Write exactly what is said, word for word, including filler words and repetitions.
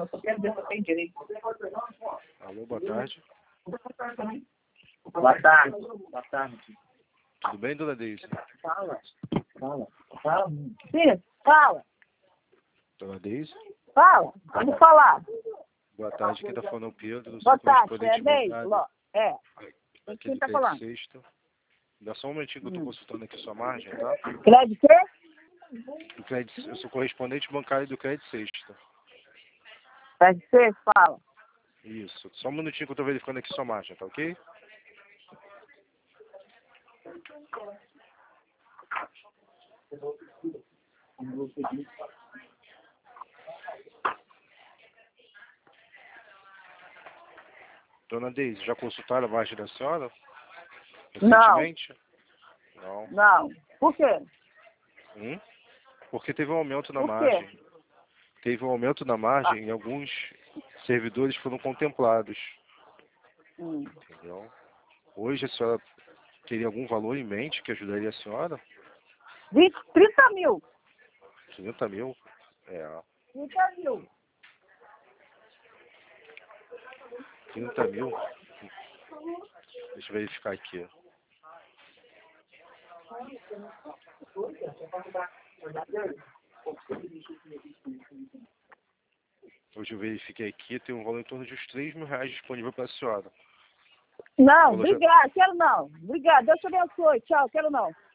Eu só quero ver se eu tenho direito. Alô, boa tarde. Boa tarde. Boa tarde. Tudo bem, dona Deise? Fala. Fala. Fala. Sim, fala. Dona Deise? Fala. Vamos falar. Boa tarde, quem está falando é o Pedro, Boa sou tarde. correspondente É Deise. bancário É. aqui Quem do tá Crédito falando? Sexta. Dá só um momentinho que eu estou Hum. consultando aqui sua margem, tá? Crédito quê? Do Crédito, eu sou correspondente bancário do Crédito Sexta. Crédito C, fala. Isso. Só um minutinho que eu estou verificando aqui sua margem, tá ok? Dona Deise, já consultaram a margem da senhora? Não. Recentemente? Não. Não. Por quê? Hum? Porque teve um aumento na Por quê? margem. Teve um aumento na margem e alguns servidores foram contemplados. Hum. Entendeu? Hoje a senhora teria algum valor em mente que ajudaria a senhora? vinte, trinta mil. trinta mil? É. trinta mil. trinta mil? Deixa eu verificar aqui. Hoje eu verifiquei aqui, tem um valor em torno de uns três mil reais disponível para a senhora. Não, Valor já- obrigado. Quero não. Obrigado. Deus te abençoe. Tchau. Quero não.